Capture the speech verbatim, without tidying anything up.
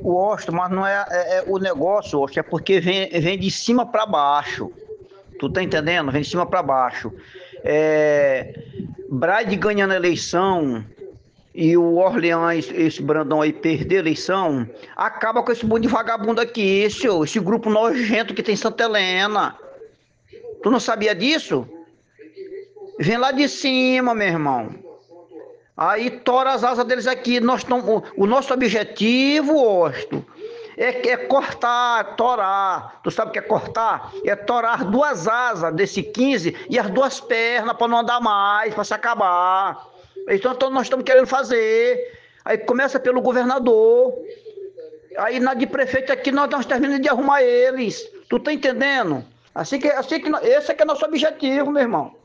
O Osto, mas não é, é, é o negócio, Osto, é porque vem, vem de cima para baixo. Tu tá entendendo? Vem de cima para baixo. É, Brade ganhando a eleição e o Orleans, esse Brandão aí, perder a eleição, acaba com esse monte de vagabundo aqui, esse, esse grupo nojento que tem Santa Helena. Tu não sabia disso? Vem lá de cima, meu irmão. Aí tora as asas deles aqui. Nós tamo, o, o nosso objetivo, Osto, é, é cortar, torar. Tu sabe o que é cortar? É torar as duas asas desse quinze e as duas pernas para não andar mais, para se acabar. Então, então nós estamos querendo fazer. Aí começa pelo governador. Aí na de prefeito aqui nós, nós terminamos de arrumar eles. Tu tá entendendo? Assim que, assim que, esse é que é nosso objetivo, meu irmão.